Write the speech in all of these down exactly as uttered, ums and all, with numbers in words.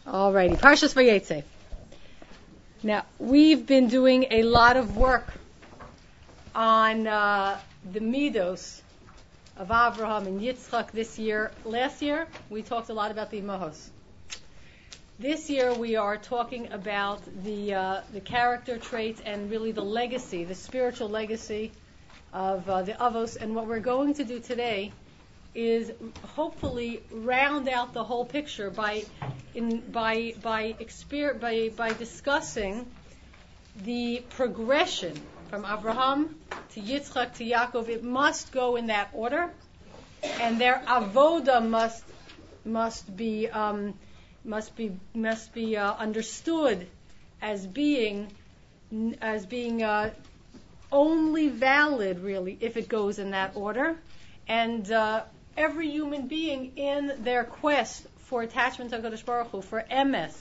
Alrighty, Parshas Vayetze. Now, we've been doing a lot of work on uh, the Midos of Avraham and Yitzchak this year. Last year, we talked a lot about the Imahos. This year, we are talking about the uh, the character traits and really the legacy, the spiritual legacy of uh, the Avos. And what we're going to do today is hopefully round out the whole picture by in by by exper- by by discussing the progression from Avraham to Yitzchak to Yaakov. It must go in that order, and their avoda must must be um, must be must be uh, understood as being as being uh, only valid, really, if it goes in that order. And uh, every human being in their quest for attachment to HaKadosh Baruch Hu, for emes,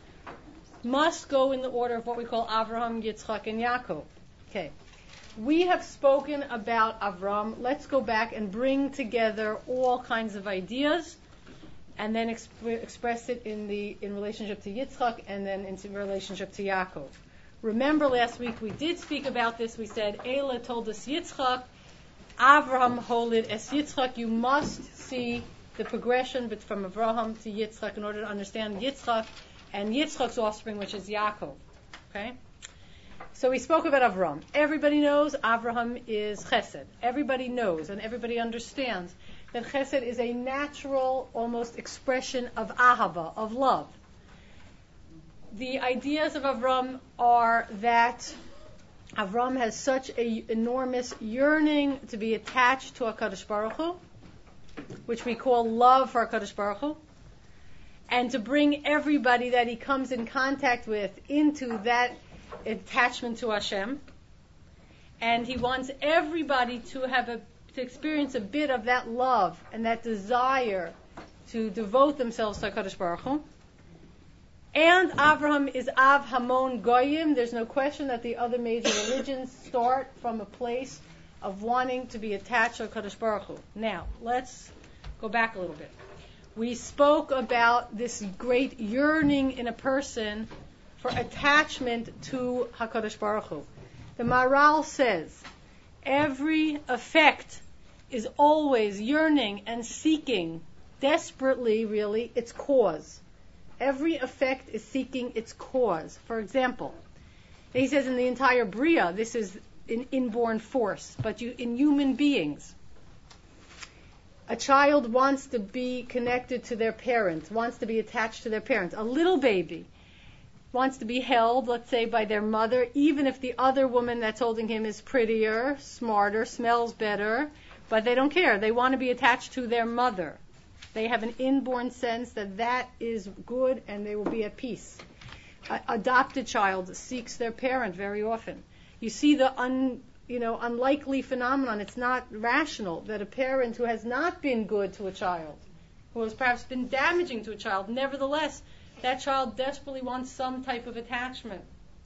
must go in the order of what we call Avraham, Yitzchak, and Yaakov. Okay. We have spoken about Avram. Let's go back and bring together all kinds of ideas and then exp- express it in the in relationship to Yitzchak and then in relationship to Yaakov. Remember last week we did speak about this. We said, Eila told us Yitzchak, Avraham holid es Yitzchak. You must see the progression but from Avraham to Yitzchak in order to understand Yitzchak and Yitzchak's offspring, which is Yaakov. Okay? So we spoke about Avraham. Everybody knows Avraham is Chesed. Everybody knows and everybody understands that Chesed is a natural, almost expression of Ahava, of love. The ideas of Avraham are that Avram has such an enormous yearning to be attached to HaKadosh Baruch Hu, which we call love for HaKadosh Baruch Hu, and to bring everybody that he comes in contact with into that attachment to Hashem. And he wants everybody to have a to experience a bit of that love and that desire to devote themselves to HaKadosh Baruch Hu. And Avraham is Av Hamon Goyim. There's no question that the other major religions start from a place of wanting to be attached to HaKadosh Baruch Hu. Now, let's go back a little bit. We spoke about this great yearning in a person for attachment to HaKadosh Baruch Hu. The Maharal says, every effect is always yearning and seeking, desperately really, its cause. Every effect is seeking its cause. For example, he says in the entire Bria, this is an inborn force, but you, in human beings, a child wants to be connected to their parents, wants to be attached to their parents. A little baby wants to be held, let's say, by their mother, even if the other woman that's holding him is prettier, smarter, smells better, but they don't care. They want to be attached to their mother. They have an inborn sense that that is good and they will be at peace. A adopted child seeks their parent very often. You see the un, you know, unlikely phenomenon. It's not rational that a parent who has not been good to a child, who has perhaps been damaging to a child, nevertheless, that child desperately wants some type of attachment.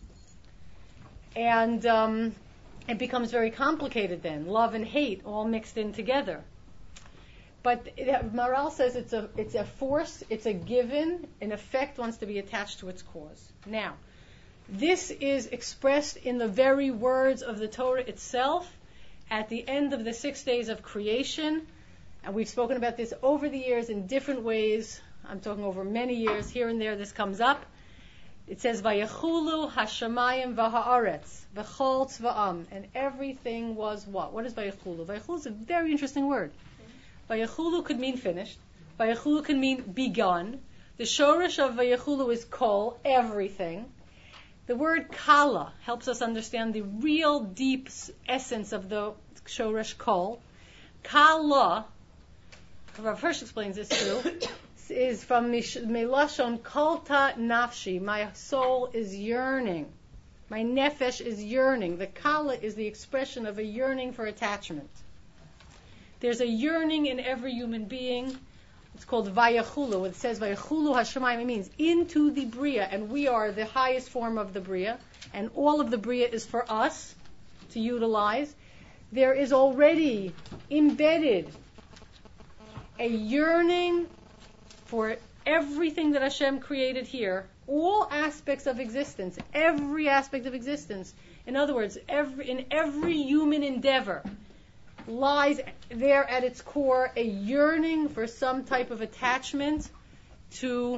And um, it becomes very complicated then. Love and hate all mixed in together. But it, Maharal says it's a it's a force, it's a given, an effect wants to be attached to its cause. Now, this is expressed in the very words of the Torah itself at the end of the six days of creation. And we've spoken about this over the years in different ways. I'm talking over many years. Here and there this comes up. It says, Vayechulu hashamayim v'ha'aretz v'chol tzva'am. And everything was what? What is Vayechulu? Vayechulu is a very interesting word. Vayechulu could mean finished. Vayechulu can mean begun. The shoresh of Vayechulu is kol, everything. The word kala helps us understand the real deep essence of the shoresh kol. Kala, Rav Hirsch explains this too, is from Melashon kolta nafshi. My soul is yearning. My nefesh is yearning. The kala is the expression of a yearning for attachment. There's a yearning in every human being. It's called Vayechulu. It says Vayechulu Hashemayim. It means into the Bria, and we are the highest form of the Bria, and all of the Bria is for us to utilize. There is already embedded a yearning for everything that Hashem created here, all aspects of existence, every aspect of existence, in other words, every, in every human endeavor, lies there at its core a yearning for some type of attachment to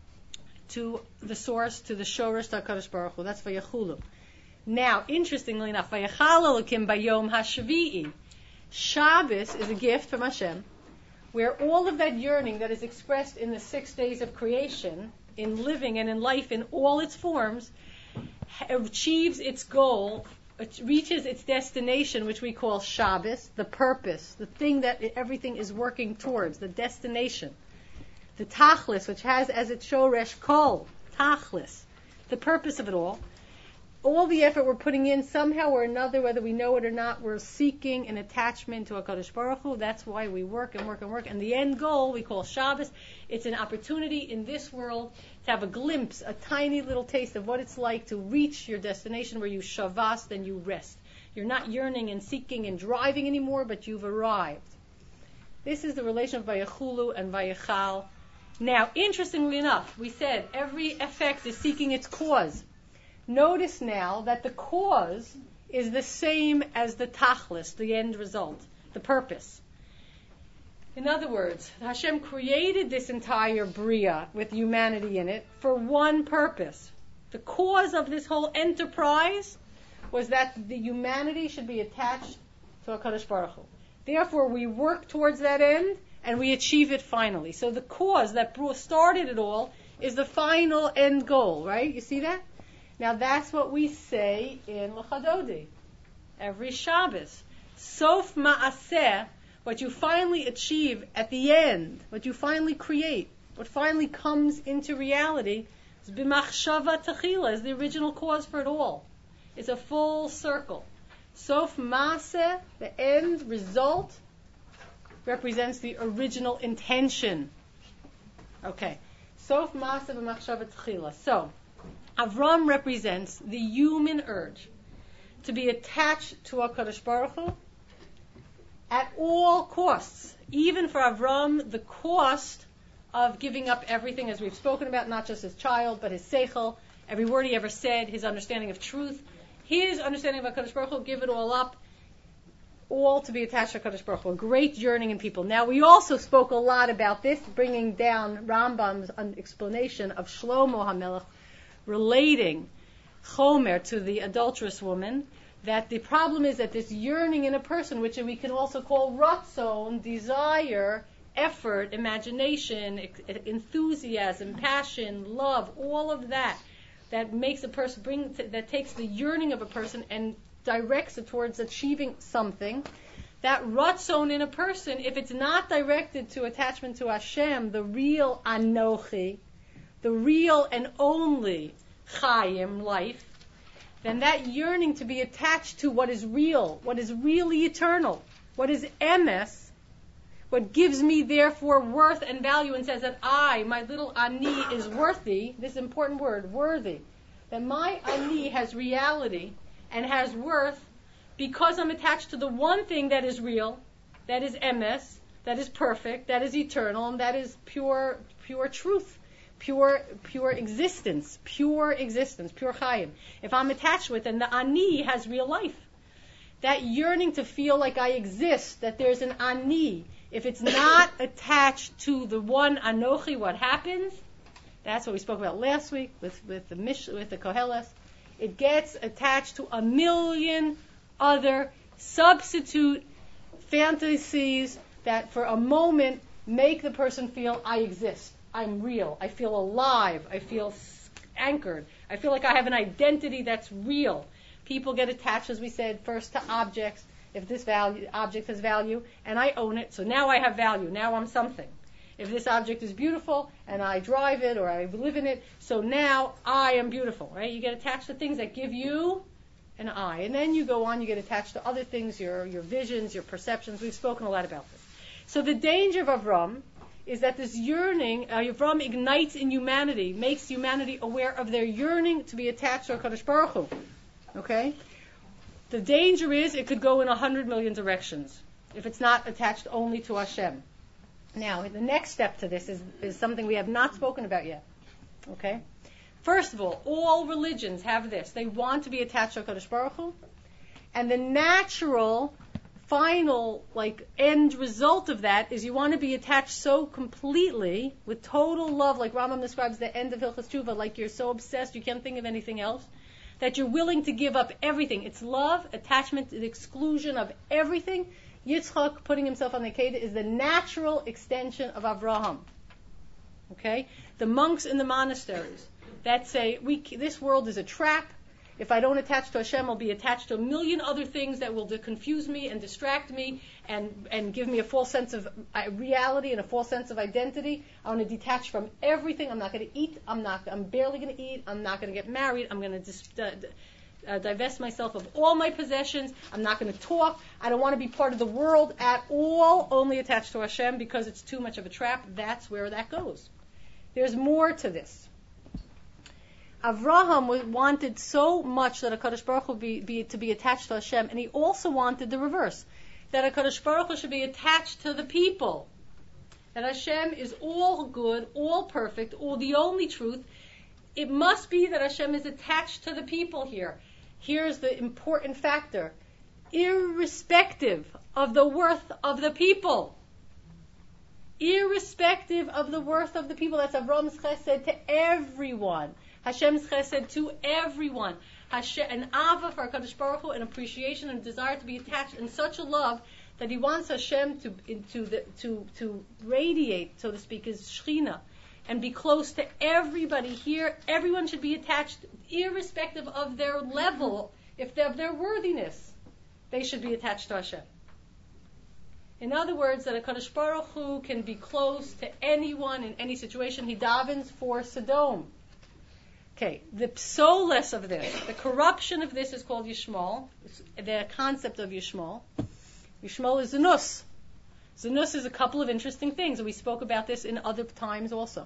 to the source, to the Shoresh, to HaKadosh Baruch Hu. That's Vayachulu. Now, interestingly enough, Vayachal Elokim Bayom HaShvi'i. Shabbos is a gift from Hashem, where all of that yearning that is expressed in the six days of creation, in living and in life in all its forms, achieves its goal, it reaches its destination, which we call Shabbos, the purpose, the thing that everything is working towards, the destination. The Tachlis, which has as its Shoresh Kol, Tachlis, the purpose of it all. All the effort we're putting in, somehow or another, whether we know it or not, we're seeking an attachment to HaKadosh Baruch Hu. That's why we work and work and work. And the end goal we call Shabbos. It's an opportunity in this world to have a glimpse, a tiny little taste of what it's like to reach your destination where you shavas, then you rest. You're not yearning and seeking and driving anymore, but you've arrived. This is the relation of Vayachulu and Vayachal. Now, interestingly enough, we said every effect is seeking its cause. Notice now that the cause is the same as the tachlis, the end result, the purpose. In other words, Hashem created this entire bria with humanity in it for one purpose. The cause of this whole enterprise was that the humanity should be attached to HaKadosh Baruch Hu. Therefore, we work towards that end, and we achieve it finally. So the cause that started it all is the final end goal, right? You see that? Now that's what we say in L'Chadodi, every Shabbos. Sof ma'aseh, what you finally achieve at the end, what you finally create, what finally comes into reality, is b'machshava techila, is the original cause for it all. It's a full circle. Sof ma'aseh, the end result, represents the original intention. Okay. Sof ma'aseh b'machshava techila. So, Avram represents the human urge to be attached to HaKadosh Baruch Hu at all costs. Even for Avram, the cost of giving up everything, as we've spoken about, not just his child, but his seichel, every word he ever said, his understanding of truth, his understanding of HaKadosh Baruch Hu, give it all up, all to be attached to HaKadosh Baruch Hu. A great yearning in people. Now, we also spoke a lot about this, bringing down Rambam's explanation of Shlomo HaMelech, relating Chomer to the adulterous woman, that the problem is that this yearning in a person, which we can also call ratzon, desire, effort, imagination, enthusiasm, passion, love, all of that, that makes a person bring, that takes the yearning of a person and directs it towards achieving something. That ratzon in a person, if it's not directed to attachment to Hashem, the real Anochi, the real and only Chaim, life, then that yearning to be attached to what is real, what is really eternal, what is emes, what gives me therefore worth and value and says that I, my little ani, is worthy, this important word, worthy, that my ani has reality and has worth because I'm attached to the one thing that is real, that is emes, that is perfect, that is eternal, and that is pure, pure truth. Pure, pure existence, pure existence, pure chayim. If I'm attached with it, then the ani has real life. That yearning to feel like I exist, that there's an ani, if it's not attached to the one anochi, what happens? That's what we spoke about last week with, with the Mish, with the Koheles. It gets attached to a million other substitute fantasies that for a moment make the person feel I exist. I'm real. I feel alive. I feel anchored. I feel like I have an identity that's real. People get attached, as we said, first to objects. If this value, object has value, and I own it, so now I have value. Now I'm something. If this object is beautiful, and I drive it, or I live in it, so now I am beautiful, right? You get attached to things that give you an I. And then you go on, you get attached to other things, your, your visions, your perceptions. We've spoken a lot about this. So the danger of Avram is that this yearning, uh, Avram ignites in humanity, makes humanity aware of their yearning to be attached to HaKadosh Baruch Hu. Okay? The danger is it could go in a hundred million directions if it's not attached only to Hashem. Now, the next step to this is, is something we have not spoken about yet. Okay? First of all, all religions have this. They want to be attached to HaKadosh Baruch Hu, and the natural, final, like, end result of that is you want to be attached so completely, with total love, like Rambam describes the end of Hilchas Tshuva, like you're so obsessed you can't think of anything else, that you're willing to give up everything. It's love, attachment to the exclusion of everything. Yitzchak, putting himself on the Akedah, is the natural extension of Avraham. Okay? The monks in the monasteries that say, we, this world is a trap. If I don't attach to Hashem, I'll be attached to a million other things that will confuse me and distract me and, and give me a false sense of reality and a false sense of identity. I want to detach from everything. I'm not going to eat. I'm not. I'm barely going to eat. I'm not going to get married. I'm going to dis, uh, uh, divest myself of all my possessions. I'm not going to talk. I don't want to be part of the world at all. Only attached to Hashem because it's too much of a trap. That's where that goes. There's more to this. Avraham wanted so much that HaKadosh Baruch Hu be, be, to be attached to Hashem, and he also wanted the reverse, that HaKadosh Baruch Hu should be attached to the people, that Hashem is all good, all perfect, all the only truth. It must be that Hashem is attached to the people here. Here's the important factor. Irrespective of the worth of the people. Irrespective of the worth of the people. That's Avraham's chesed to everyone. Hashem's chesed to everyone. Hashem, an ava for HaKadosh Baruch Hu, an appreciation and desire to be attached in such a love that he wants Hashem to into the, to to radiate, so to speak, his Shechina, and be close to everybody here. Everyone should be attached, irrespective of their level, if they, of their worthiness. They should be attached to Hashem. In other words, that HaKadosh Baruch Hu can be close to anyone in any situation. He davens for Sodom. Okay, the psoles of this, the corruption of this is called Yishmol. The concept of Yishmol. Yishmol is Zanus. Zanus is a couple of interesting things, and we spoke about this in other times also.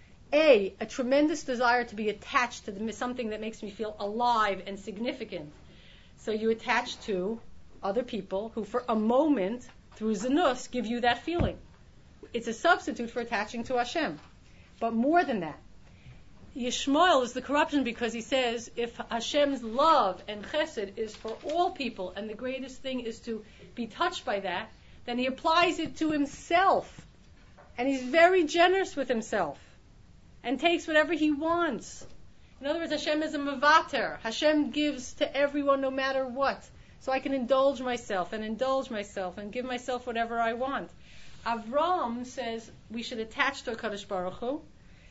A, a tremendous desire to be attached to the, something that makes me feel alive and significant. So you attach to other people who for a moment, through Zanus, give you that feeling. It's a substitute for attaching to Hashem. But more than that, Yishmael is the corruption because he says if Hashem's love and chesed is for all people and the greatest thing is to be touched by that, then he applies it to himself. And he's very generous with himself and takes whatever he wants. In other words, Hashem is a mevater. Hashem gives to everyone no matter what. So I can indulge myself and indulge myself and give myself whatever I want. Avram says we should attach to HaKadosh Baruch Hu,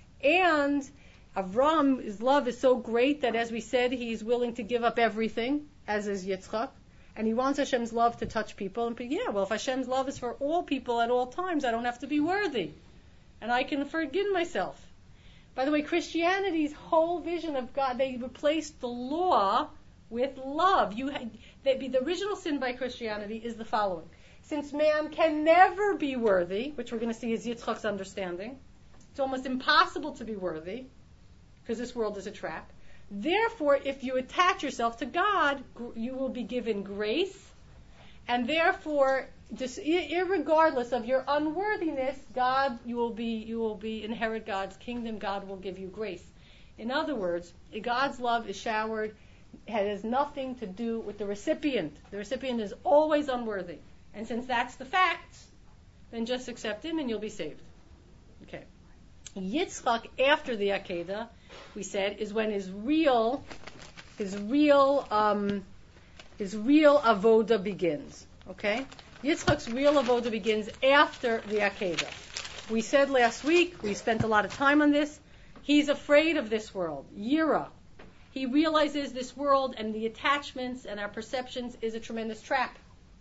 and Avram's love is so great that, as we said, he's willing to give up everything, as is Yitzchak, and he wants Hashem's love to touch people. And yeah, well, if Hashem's love is for all people at all times, I don't have to be worthy, and I can forgive myself. By the way, Christianity's whole vision of God, they replaced the law with love. You, they, the original sin by Christianity is the following: since man can never be worthy, which we're going to see is Yitzchak's understanding, it's almost impossible to be worthy, because this world is a trap. Therefore, if you attach yourself to God, you will be given grace, and therefore, just irregardless of your unworthiness, God, you will be, you will be inherit God's kingdom. God will give you grace. In other words, God's love is showered. It has nothing to do with the recipient. The recipient is always unworthy, and since that's the fact, then just accept Him and you'll be saved. Okay. Yitzchak, after the Akedah, we said, is when his real, his real, um, his real avoda begins. Okay, Yitzchak's real avoda begins after the Akedah. We said last week, we spent a lot of time on this. He's afraid of this world, Yira. He realizes this world and the attachments and our perceptions is a tremendous trap,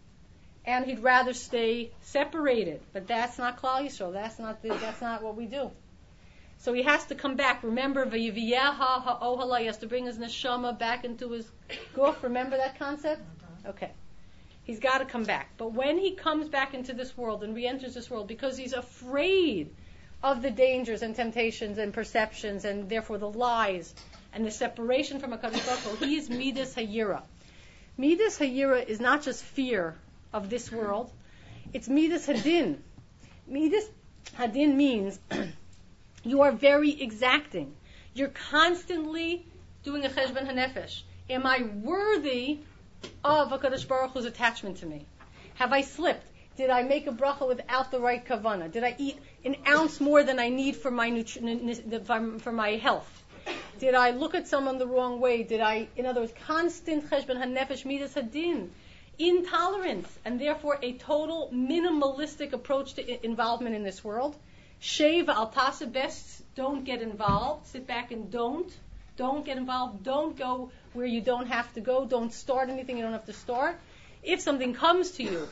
and he'd rather stay separated. But that's not Klal Yisrael. That's not the, that's not what we do. So he has to come back. Remember, v'yiviyeha ha'ohala, he has to bring his neshama back into his guf. Remember that concept? Okay. He's got to come back. But when he comes back into this world and re-enters this world, because he's afraid of the dangers and temptations and perceptions and therefore the lies and the separation from HaKadosh Baruch Hu, he is Midas Hayira. Midas Hayira is not just fear of this world. It's Midas Hadin. Midas Hadin means you are very exacting. You're constantly doing a cheshbon hanefesh. Am I worthy of HaKadosh Baruch Hu's attachment to me? Have I slipped? Did I make a bracha without the right kavanah? Did I eat an ounce more than I need for my nutri- for my health? Did I look at someone the wrong way? Did I, in other words, constant cheshbon hanefesh midas hadin, intolerance, and therefore a total minimalistic approach to I- involvement in this world. Sheva al tasa, best don't get involved. Sit back and don't. Don't get involved. Don't go where you don't have to go. Don't start anything you don't have to start. If something comes to you,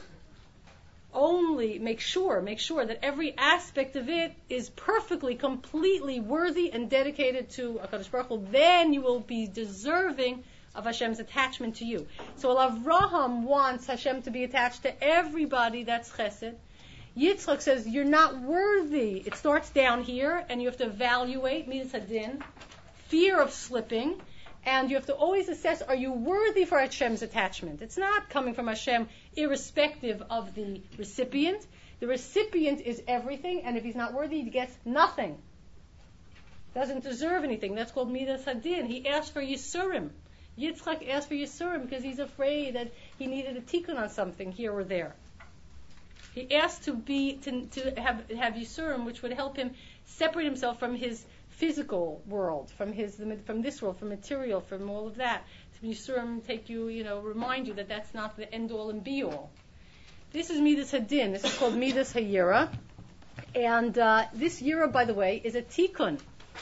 only make sure, make sure that every aspect of it is perfectly, completely worthy and dedicated to HaKadosh Baruch Hu. Then you will be deserving of Hashem's attachment to you. So Avraham wants Hashem to be attached to everybody that's chesed. Yitzchak says, you're not worthy. It starts down here, and you have to evaluate, midas hadin, fear of slipping, and you have to always assess, are you worthy for Hashem's attachment? It's not coming from Hashem irrespective of the recipient. The recipient is everything, and if he's not worthy, he gets nothing. Doesn't deserve anything. That's called midas hadin. He asked for Yisurim. Yitzchak asked for Yisurim because he's afraid that he needed a tikkun on something here or there. He asked to be to, to have have Yisurim, which would help him separate himself from his physical world, from his from this world, from material, from all of that. To Yisurim take you, you know, remind you that that's not the end all and be all. This is midas hadin. This is called midas hayira, and uh, this yira, by the way, is a tikkun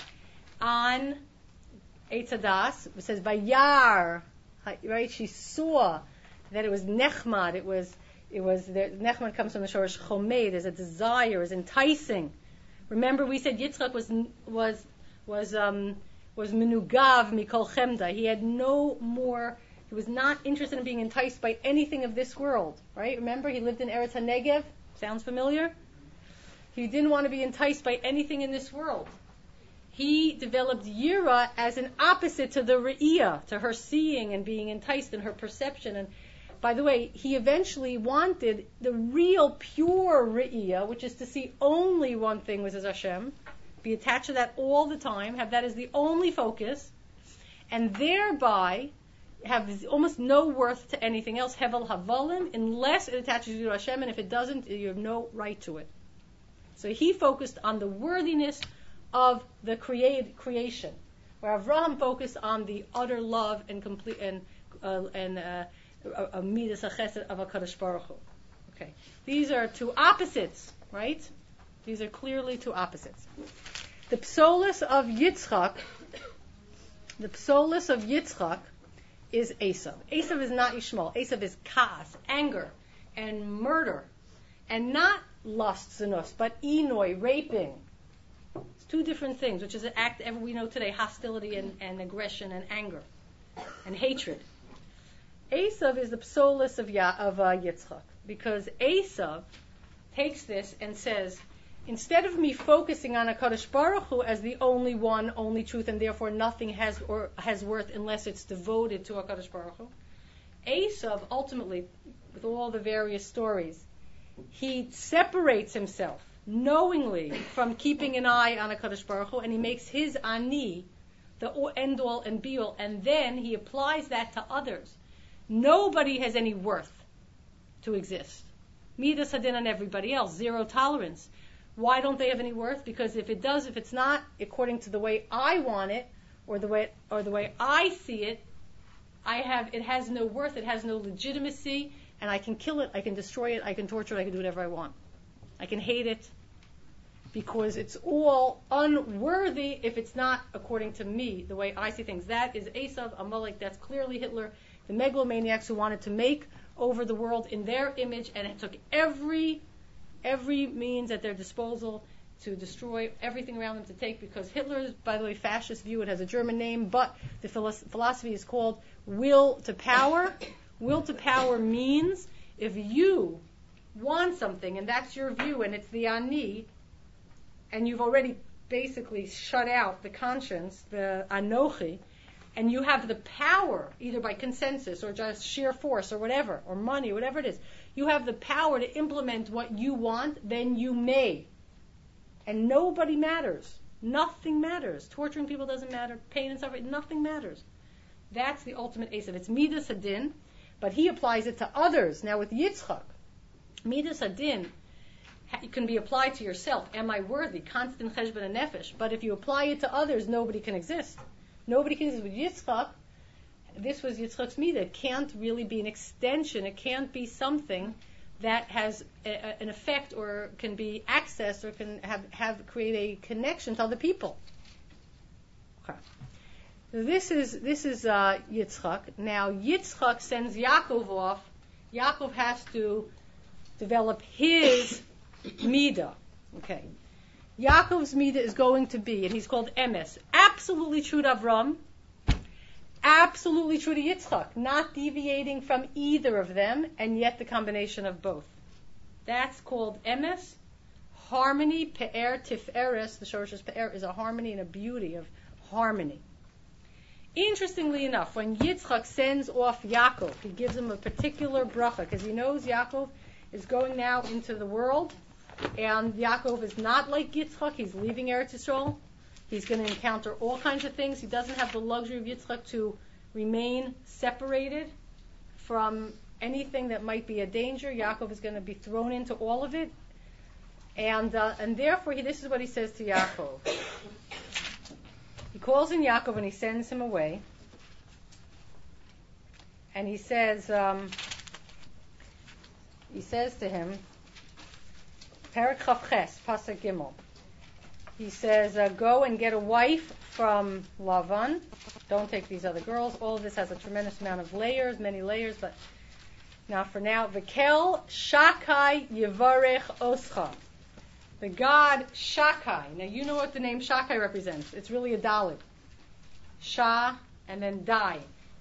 on Eitz Hadas. It says Vayar, right? She saw that it was nechmad. It was it was the nechmad comes from the shorish chomed. There's a desire, is enticing. Remember, we said Yitzchak was was was um, was menugav mikol chemda. He had no more. He was not interested in being enticed by anything of this world. Right? Remember, he lived in Eretz HaNegev. Sounds familiar? He didn't want to be enticed by anything in this world. He developed yira as an opposite to the re'iyah, to her seeing and being enticed in her perception. And by the way, he eventually wanted the real pure re'iyah, which is to see only one thing, which is Hashem, be attached to that all the time, have that as the only focus, and thereby have almost no worth to anything else, hevel havalim, unless it attaches you to Hashem, and if it doesn't, you have no right to it. So he focused on the worthiness of the create, creation, where Avraham focused on the utter love and complete and uh, and uh, a midas chesed of HaKadosh Baruch Hu. Okay, these are two opposites, right? These are clearly two opposites. The psolis of Yitzchak, the psolis of Yitzchak is Esav. Esav is not Yishmael. Esav is kas, anger, and murder, and not lust, zinus, but enoi, raping. It's two different things, which is an act ever we know today: hostility and, and aggression and anger and hatred. Esav is the psolis of, ya, of uh, Yitzchak, because Esav takes this and says, instead of me focusing on HaKadosh Baruch Hu as the only one, only truth, and therefore nothing has or has worth unless it's devoted to HaKadosh Baruch Hu, Esav ultimately, with all the various stories, he separates himself knowingly from keeping an eye on HaKadosh Baruch Hu, and he makes his ani the end all and be all, and then he applies that to others. Nobody has any worth to exist. Midas hadin on everybody else, zero tolerance. Why don't they have any worth? Because if it does, if it's not according to the way I want it, or the way or the way I see it, I have it has no worth, it has no legitimacy, and I can kill it, I can destroy it, I can torture it, I can do whatever I want. I can hate it, because it's all unworthy if it's not according to me, the way I see things. That is Esav, Amalek, that's clearly Hitler, the megalomaniacs who wanted to make over the world in their image, and it took every every means at their disposal to destroy everything around them to take, because Hitler's, by the way, fascist view, it has a German name, but the philosophy is called will to power. Will to power means if you want something, and that's your view, and it's the ani, and you've already basically shut out the conscience, the anochi, and you have the power, either by consensus or just sheer force or whatever, or money, whatever it is, you have the power to implement what you want, then you may. and nobody matters. Nothing matters. Torturing people doesn't matter. Pain and suffering, nothing matters. That's the ultimate Esav. It's Midas Hadin, but he applies it to others. Now with Yitzchak, Midas Hadin it can be applied to yourself. Am I worthy? Constant cheshbon and nefesh. But if you apply it to others, nobody can exist. Nobody can exist. With Yitzchak, this was Yitzchak's midah. It can't really be an extension. It can't be something that has a, a, an effect or can be accessed or can have, have create a connection to other people. Okay. So this is this is uh, Yitzchak. Now Yitzchak sends Yaakov off. Yaakov has to develop his midah. Okay. Yaakov's midah is going to be, and he's called emes, absolutely true to Avram, absolutely true to Yitzchak, not deviating from either of them, and yet the combination of both. That's called emes, harmony, pe'er, tif'eres, the shorish's pe'er is a harmony and a beauty of harmony. Interestingly enough, when Yitzchak sends off Yaakov, he gives him a particular bracha, because he knows Yaakov is going now into the world, and Yaakov is not like Yitzchak. He's leaving Eretz Yisrael. He's going to encounter all kinds of things. He doesn't have the luxury of Yitzchak to remain separated from anything that might be a danger. Yaakov is going to be thrown into all of it. And uh, and therefore, he, this is what he says to Yaakov. He calls in Yaakov and he sends him away. And he says, um, he says to him, Perek Chav Ches, Pasuk Gimel. He says, uh, go and get a wife from Lavan. Don't take these other girls. All of this has a tremendous amount of layers, many layers, but now for now, V'kel Shakai Yivarech Oscha. The god Shakai. Now you know what the name Shakai represents. It's really a Dalit. Sha and then Dai.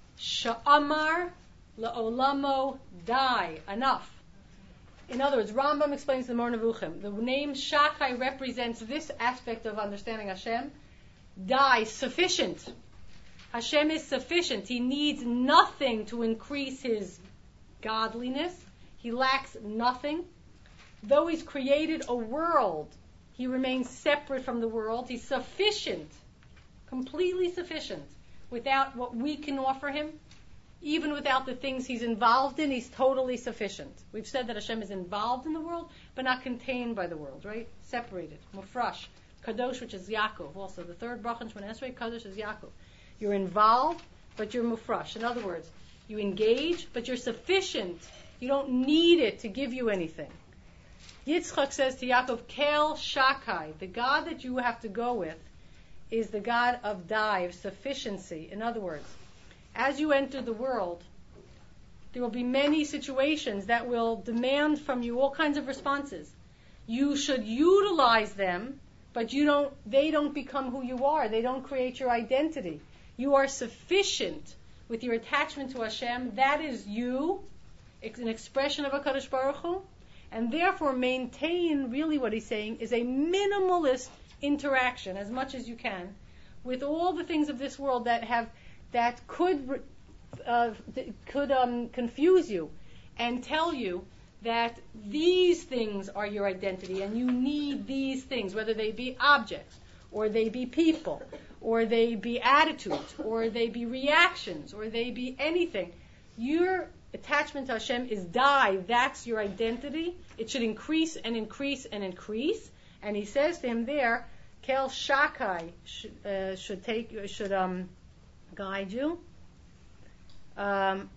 Sha'amar La'olamo Dai. Enough. In other words, Rambam explains the Mor Nevuchim. The name Shakai represents this aspect of understanding Hashem. Dai, sufficient. Hashem is sufficient. He needs nothing to increase his godliness. He lacks nothing. Though he's created a world, he remains separate from the world. He's sufficient, completely sufficient, without what we can offer him. Even without the things he's involved in, he's totally sufficient. We've said that Hashem is involved in the world, but not contained by the world, right? Separated. Mufrash. Kadosh, which is Yaakov. Also, the third bracha in Shemona Esrei, Kadosh is Yaakov. You're involved, but you're mufrash. In other words, you engage, but you're sufficient. You don't need it to give you anything. Yitzchak says to Yaakov, Kel Shakai, the God that you have to go with is the God of Dai, of sufficiency. In other words, as you enter the world, there will be many situations that will demand from you all kinds of responses. You should utilize them, but you don't, they don't become who you are. They don't create your identity. You are sufficient with your attachment to Hashem. That is you. It's an expression of HaKadosh Baruch Hu. And therefore maintain, really what he's saying, is a minimalist interaction, as much as you can, with all the things of this world that have that could uh, could um, confuse you and tell you that these things are your identity and you need these things, whether they be objects or they be people or they be attitudes or they be reactions or they be anything. Your attachment to Hashem is Dai. That's your identity. It should increase and increase and increase. And he says to him there, Kel Shakai should, uh, should take should um. guide you. Um,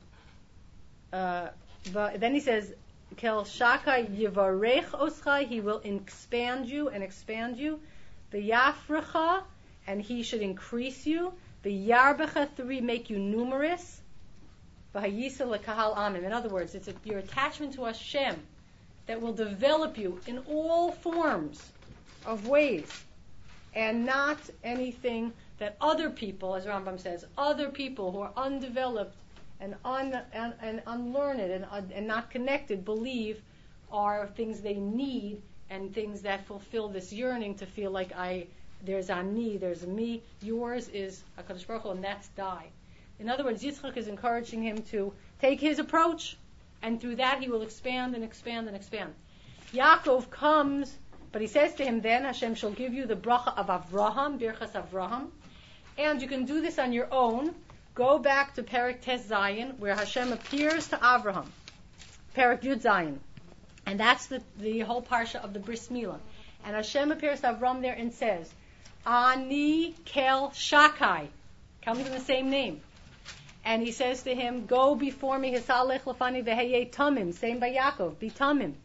uh, but then he says, Kel Shakai Yivarech Oschai, he will expand you and expand you. The Yafrecha, and he should increase you. The Yarbecha, three, make you numerous. V'hayisa lekahal amim. In other words, it's a, your attachment to Hashem that will develop you in all forms of ways, and not anything that other people, as Rambam says, other people who are undeveloped and, un, and, and unlearned and, uh, and not connected believe are things they need and things that fulfill this yearning to feel like I, there's a me, there's a me. Yours is HaKadosh Baruch Hu, and that's Dai. In other words, Yitzchak is encouraging him to take his approach, and through that he will expand and expand and expand. Yaakov comes But he says to him, then Hashem shall give you the bracha of Avraham, Birchas Avraham, and you can do this on your own. Go back to Perek Tes Zayin, where Hashem appears to Avraham. Perek Yud Zayin. And that's the, the whole parsha of the Bris Milah. And Hashem appears to Avraham there and says, Ani Kel Shakai. Comes in the same name. And he says to him, go before me, Hisalech Lefani Veheye Tamim. Same by Yaakov, be Tamim.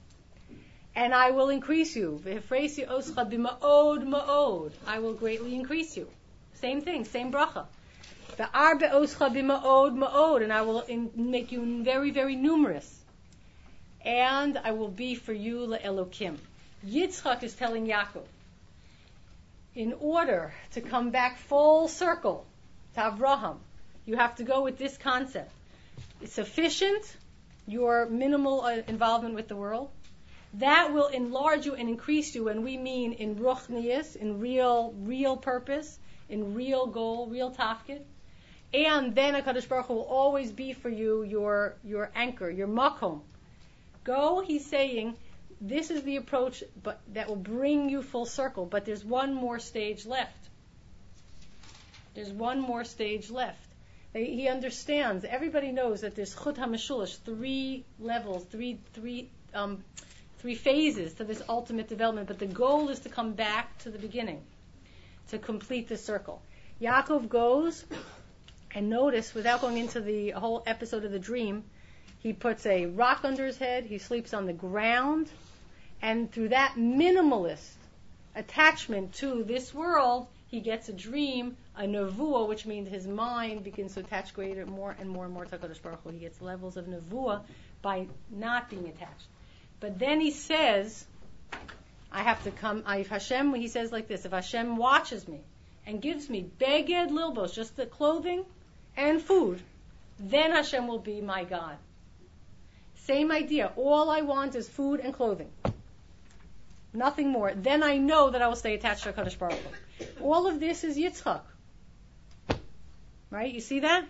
And I will increase you. V'hefreisi oscha b'ma'od ma'od. I will greatly increase you. Same thing, same bracha. V'arbe oscha b'ma'od ma'od. And I will in, make you very, very numerous. And I will be for you le'elokim. Yitzchak is telling Yaakov, in order to come back full circle to Avraham, you have to go with this concept. It's sufficient, your minimal uh, involvement with the world. That will enlarge you and increase you, and we mean in ruchnius, in real, real purpose, in real goal, real tafkid. And then HaKadosh Baruch Hu will always be for you your, your anchor, your makom. Go, he's saying, this is the approach but that will bring you full circle, but there's one more stage left. There's one more stage left. He understands, everybody knows that there's Chut HaMeshulish, three levels, three, three, um, three phases to this ultimate development, but the goal is to come back to the beginning, to complete the circle. Yaakov goes, and notice, without going into the whole episode of the dream, he puts a rock under his head, he sleeps on the ground, and through that minimalist attachment to this world, he gets a dream, a nevuah, which means his mind begins to attach greater, more and more and more to HaKadosh Baruch Hu. He gets levels of nevuah by not being attached. But then he says, I have to come, if Hashem, he says like this, if Hashem watches me and gives me beged lilbos, just the clothing and food, then Hashem will be my God. Same idea. All I want is food and clothing. Nothing more. Then I know that I will stay attached to HaKadosh Baruch Hu. All of this is Yitzchak. Right? You see that?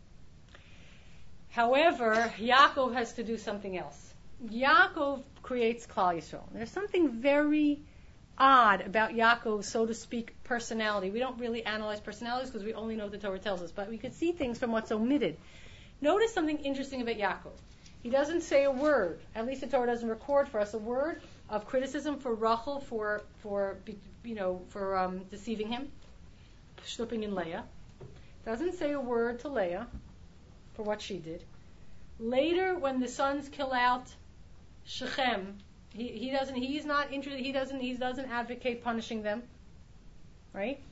However, Yaakov has to do something else. Yaakov creates Klal Yisrael. There's something very odd about Yaakov's, so to speak, personality. We don't really analyze personalities because we only know what the Torah tells us, but we could see things from what's omitted. Notice something interesting about Yaakov. He doesn't say a word, at least the Torah doesn't record for us a word of criticism for Rachel for, for you know, for um, deceiving him, slipping in Leah. Doesn't say a word to Leah for what she did. Later, when the sons kill out Shechem, he, he doesn't. He's not interested. He doesn't. He doesn't advocate punishing them. Right?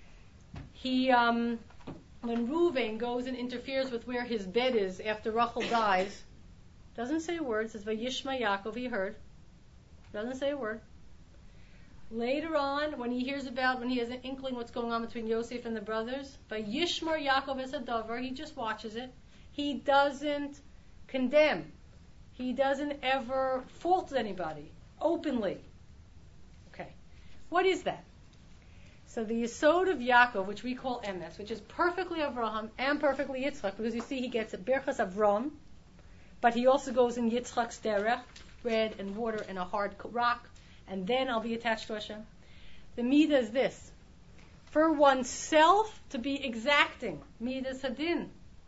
He, um, when Reuven goes and interferes with where his bed is after Rachel dies, doesn't say a word. Says Vayishma Yaakov. He heard. Doesn't say a word. Later on, when he hears about, when he has an inkling what's going on between Yosef and the brothers, Vayishmar Yaakov es hadavar, he just watches it. He doesn't condemn. He doesn't ever fault anybody openly. Okay, what is that? So the Yesod of Yaakov, which we call Emes, which is perfectly Avraham and perfectly Yitzchak, because you see he gets a Birchas Avram, but he also goes in Yitzchak's derech, bread and water and a hard rock, and then I'll be attached to Hashem. The midah is this: for oneself to be exacting, midas hadin,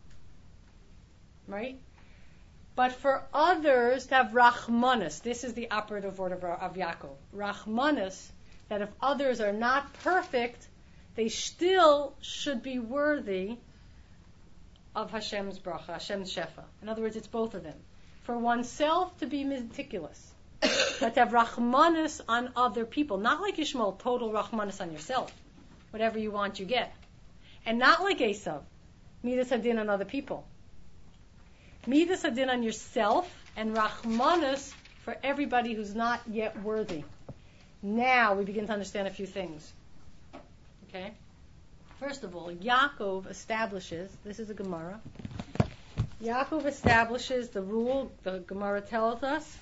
right? But for others to have rachmanis. This is the operative word of, of Yaakov. Rachmanis, that if others are not perfect, they still should be worthy of Hashem's bracha, Hashem's shefa. In other words, it's both of them. For oneself to be meticulous, but to have rachmanis on other people. Not like Yishmael, total rachmanis on yourself. Whatever you want, you get. And not like Esav, midas hadin on other people. Midas hadin on yourself and rachmanis for everybody who's not yet worthy. Now we begin to understand a few things. Okay? First of all, Yaakov establishes, this is a Gemara, Yaakov establishes the rule, the Gemara tells us,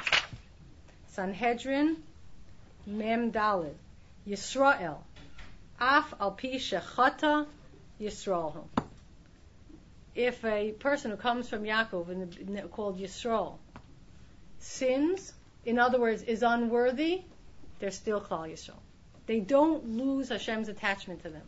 Sanhedrin, Mem Daled, Yisrael, Af al pi shechata Yisrael. If a person who comes from Yaakov, in the, in the, called Yisrael, sins, in other words, is unworthy, they're still Klal Yisrael. They don't lose Hashem's attachment to them.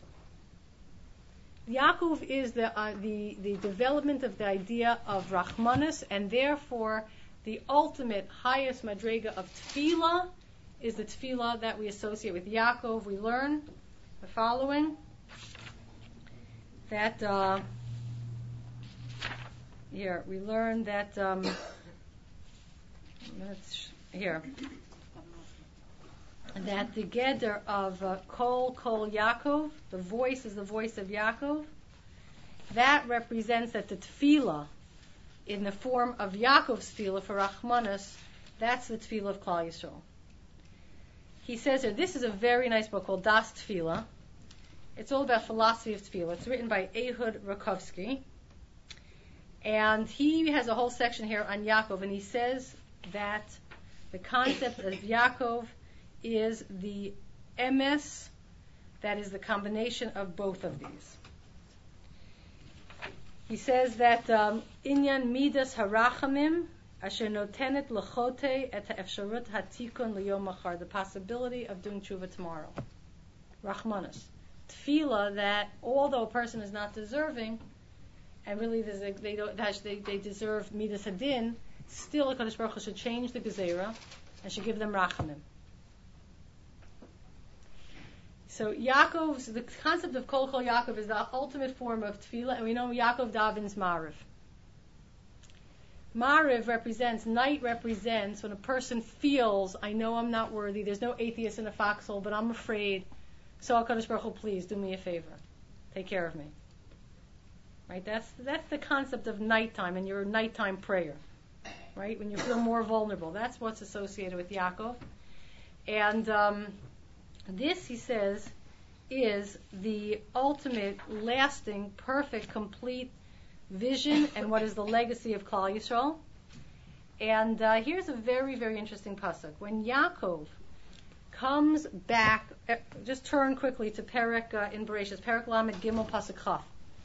Yaakov is the, uh, the, the development of the idea of Rachmanis, and therefore the ultimate highest madrega of tefillah is the tefillah that we associate with Yaakov. We learn the following, that uh, here, we learn that um, let's, here that the Geder of uh, Kol Kol Yaakov, the voice is the voice of Yaakov, that represents that the tefillah in the form of Yaakov's tefillah for Rachmanis, that's the tefillah of Klal Yisrael. He says here, this is a very nice book called Das Tefillah. It's all about philosophy of tefillah. It's written by Ehud Rakovsky. And he has a whole section here on Yaakov, and he says that the concept of Yaakov is the emes, that is the combination of both of these. He says that um, inyan midas harachamim asher notenet lechote et ha'efsharut hatikun liyom machar, the possibility of doing tshuva tomorrow. Rachmanis. Tefillah that, although a person is not deserving, and really a, they, don't, they, they deserve midas hadin, still HaKadosh Baruch Hu should change the gezerah and should give them rachamim. So Yaakov's, the concept of Kol Kol Yaakov is the ultimate form of tefillah, and we know Yaakov davens Mariv. Mariv represents, night represents when a person feels, I know I'm not worthy, there's no atheist in a foxhole, but I'm afraid, so HaKadosh Baruch Hu, please do me a favor. Take care of me. Right? That's that's the concept of nighttime and your nighttime prayer. Right? When you feel more vulnerable. That's what's associated with Yaakov. And um, this, he says, is the ultimate, lasting, perfect, complete vision and what is the legacy of Klal Yisrael. And uh, here's a very, very interesting pasuk. When Yaakov comes back, uh, just turn quickly to Perek uh, in Bereshis, Perek Lamed Gimel pasuk Chaf.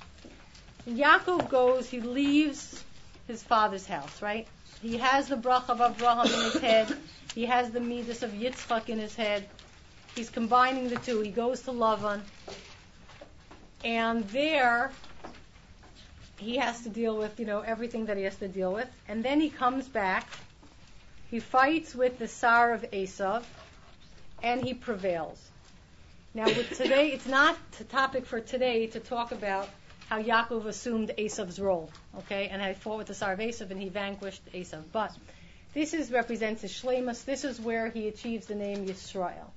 Yaakov goes, he leaves his father's house, right? He has the bracha of Avraham in his head. He has the midas of Yitzchak in his head. He's combining the two. He goes to Lavan. And there, he has to deal with, you know, everything that he has to deal with. And then he comes back. He fights with the Sar of Esav. And he prevails. Now, with today, it's not the topic for today to talk about how Yaakov assumed Esav's role, okay, and how he fought with the Sar of Esav and he vanquished Esav. But this is represents his shleimus. This is where he achieves the name Yisrael.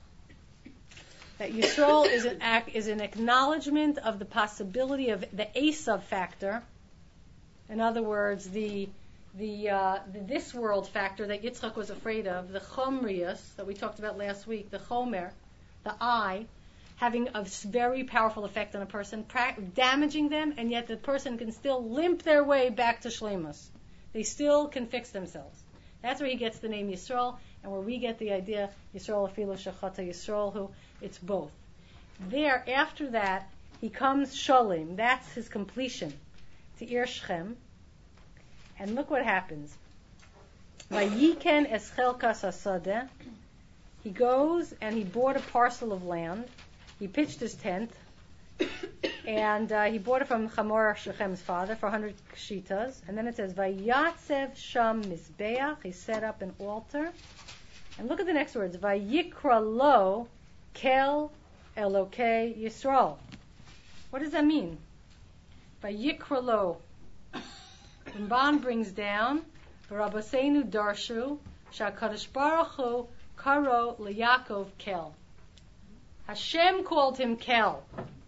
That Yisrael is an act, is an acknowledgement of the possibility of the Esav factor. In other words, the the, uh, the this world factor that Yitzchak was afraid of, the chomrius that we talked about last week, the chomer, the I, having a very powerful effect on a person, pra- damaging them, and yet the person can still limp their way back to shleimus. They still can fix themselves. That's where he gets the name Yisrael, and where we get the idea Yisrael afilu shechata Yisrael, who it's both. There, after that, he comes Sholem. That's his completion to Ir Shechem. And look what happens. Vayiken es chelkas hasadeh. He goes and he bought a parcel of land. He pitched his tent, and uh, he bought it from Chamor Shechem's father for one hundred kshitas. And then it says, Vayatzev sham mizbeach. He set up an altar. And look at the next words. Vayikra lo kel elokei Yisrael. What does that mean? Vayikra lo. Ramban brings down, Rabbeinu darshu, Shakadosh Baruch Hu karo leYaakov kel. Hashem called him Kel.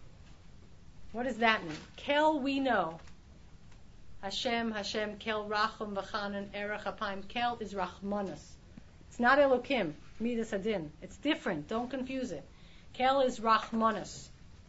What does that mean? Kel, we know. Hashem, Hashem, Kel, Rachum, V'chanan, Erech, Apayim. Kel is Rachmanis. It's not Elokim, Midas Hadin. It's different. Don't confuse it. Kel is Rachmanis.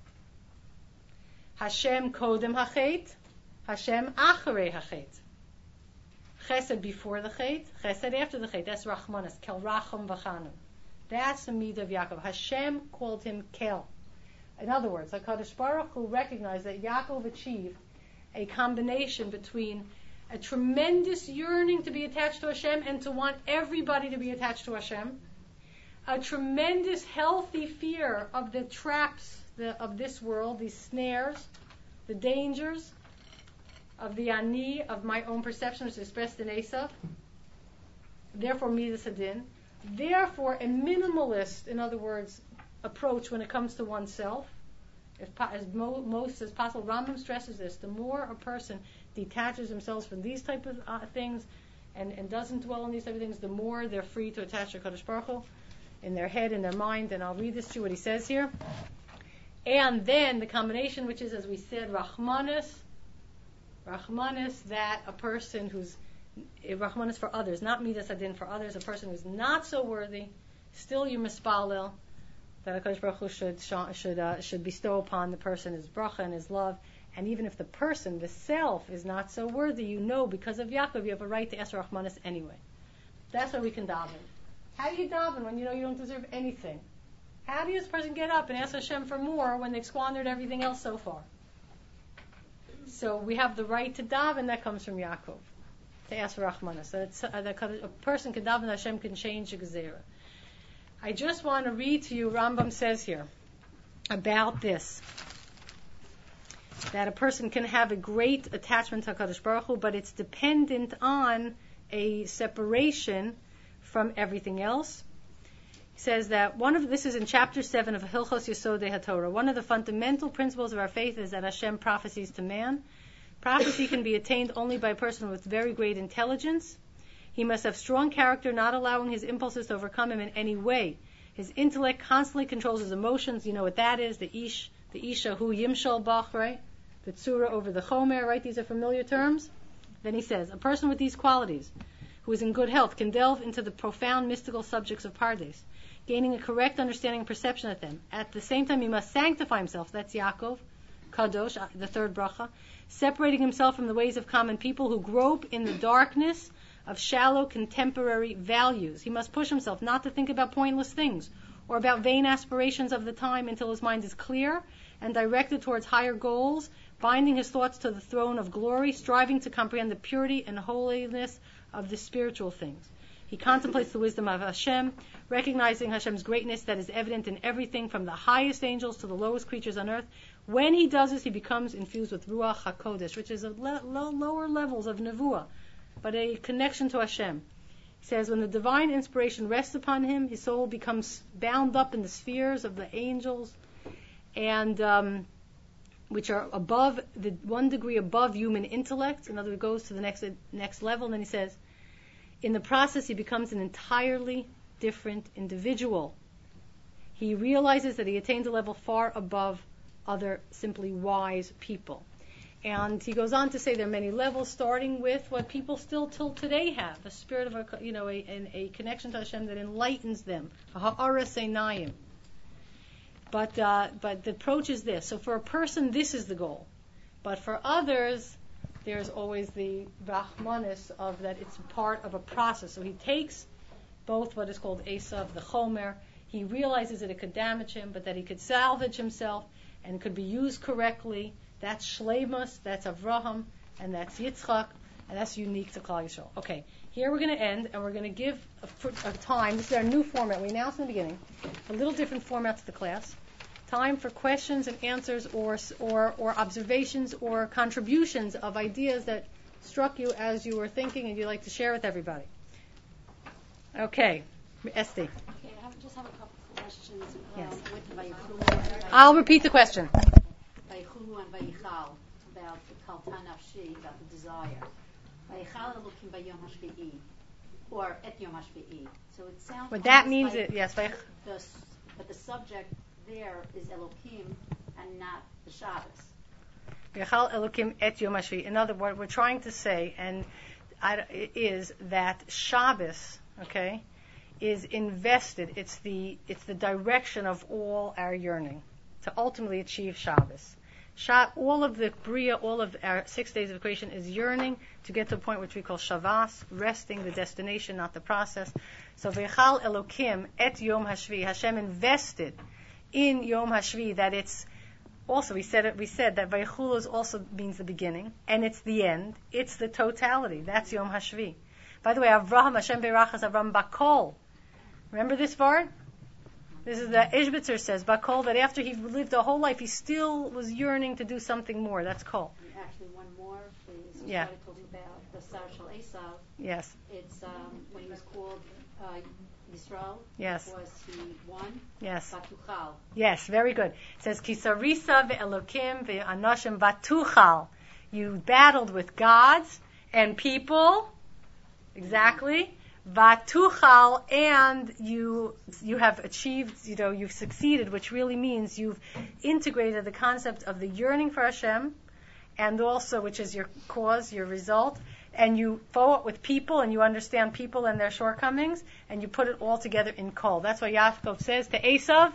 Hashem Kodem Hachet. Hashem Acharei Hachet. Chesed before the Chet. Chesed after the Chet. That's Rachmanis. Kel, Rachum, V'chanan. That's the midah of Yaakov. Hashem called him Kel. In other words, HaKadosh Baruch Hu recognized that Yaakov achieved a combination between a tremendous yearning to be attached to Hashem and to want everybody to be attached to Hashem, a tremendous healthy fear of the traps the, of this world, these snares, the dangers of the ani, of my own perception, which is expressed in Esav. Therefore, midas hadin. Therefore, a minimalist, in other words, approach when it comes to oneself, if, as mo- most as possible. Rambam stresses this: the more a person detaches themselves from these type of uh, things and, and doesn't dwell on these type of things, the more they're free to attach to Kadosh Baruch Hu in their head, in their mind. And I'll read this to you, what he says here. And then the combination, which is, as we said, Rahmanis, Rahmanis, that a person who's, Rahmanis for others, not Midas Hadin, for others, a person who's not so worthy, still you mispalel, that HaKadosh Baruch Hu should, should, uh, should bestow upon the person his bracha and his love. And even if the person, the self, is not so worthy, you know, because of Yaakov, you have a right to ask Rahmanis anyway. That's why we can daven. How do you daven when you know you don't deserve anything? How does this person get up and ask Hashem for more when they've squandered everything else so far? So we have the right to daven that comes from Yaakov, to ask for Rahmanas. So it's, uh, that a person can daven, Hashem can change the Gezerah. I just want to read to you, Rambam says here, about this. That a person can have a great attachment to HaKadosh Baruch Hu, but it's dependent on a separation from everything else. He says that one of this is in chapter seven of Hilchos Yesodei HaTorah. One of the fundamental principles of our faith is that Hashem prophesies to man. Prophecy can be attained only by a person with very great intelligence. He must have strong character, not allowing his impulses to overcome him in any way. His intellect constantly controls his emotions. You know what that is? The ish, the isha hu yimshal bach, right? The tzura over the chomer, right? These are familiar terms. Then he says, a person with these qualities, who is in good health, can delve into the profound mystical subjects of Pardes, gaining a correct understanding and perception of them. At the same time, he must sanctify himself. That's Yaakov, Kadosh, the third bracha, separating himself from the ways of common people who grope in the darkness of shallow contemporary values. He must push himself not to think about pointless things or about vain aspirations of the time until his mind is clear and directed towards higher goals, binding his thoughts to the throne of glory, striving to comprehend the purity and holiness of the spiritual things. He contemplates the wisdom of Hashem, recognizing Hashem's greatness that is evident in everything from the highest angels to the lowest creatures on earth. When he does this, he becomes infused with Ruach HaKodesh, which is a le- lo- lower levels of Nevuah, but a connection to Hashem. He says, when the divine inspiration rests upon him, his soul becomes bound up in the spheres of the angels, and um, which are above, the one degree above human intellect. In other words, it goes to the next next level. And then he says, in the process, he becomes an entirely different individual. He realizes that he attained a level far above other simply wise people. And he goes on to say there are many levels, starting with what people still till today have, a spirit of a, you know, a, a connection to Hashem that enlightens them, a ha'aras einayim. But uh, but the approach is this. So for a person, this is the goal. But for others, there's always the Rahmanis of that it's part of a process. So he takes both what is called Esav, the Chomer. He realizes that it could damage him, but that he could salvage himself and could be used correctly. That's Shleimus, that's Avraham, and that's Yitzchak, and that's unique to Klal Yisrael. Okay, here we're going to end, and we're going to give a, a time. This is our new format. We announced in the beginning a little different format to the class. Time for questions and answers, or or or observations or contributions of ideas that struck you as you were thinking and you'd like to share with everybody. Okay, Esti. Okay, I have, just have a couple of questions. Yes. Um, with Vayichulu. I'll repeat the question. Vayichulu and Vayichal, about the Kaltan Nafshi, about the desire. Vayichal Elokim Bayom Hashvi'i, or Et Yom Hashvi'i. So it sounds. What that means, like it, yes. Vayich- the, but the subject there is Elokim and not the Shabbos. Vaychal Elokim et Yom HaShvi. In other words, what we're trying to say, and I, is that Shabbos, okay, is invested. It's the it's the direction of all our yearning to ultimately achieve Shabbos. Sha- all of the Bria, all of our six days of creation is yearning to get to a point which we call Shavas, resting, the destination, not the process. So Vaychal Elokim et Yom HaShvi. Hashem invested in Yom HaShvi that it's also, we said it, we said that Vayichulu also means the beginning, and it's the end. It's the totality. That's Yom HaShvi. By the way, Avraham, Hashem Berachas Avram Bakol. Remember this part? This is the Ishbitzer says, Bakol, that after he lived a whole life, he still was yearning to do something more. That's Kol. And actually, one more, please. Yeah. Talking about the Sar Shel Esav. Yes. It's um, when he was called uh, Yisrael. Yes. Was he one? Yes. Batuchal. Yes, very good. It says, Kisarisa ve'elokim ve'anoshim batuchal. You battled with gods and people. Exactly. Vatuchal, and you you have achieved, you know, you've succeeded, which really means you've integrated the concept of the yearning for Hashem, and also, which is your cause, your result, and you fought with people, and you understand people and their shortcomings, and you put it all together in Kol. That's why Yaakov says to Esav,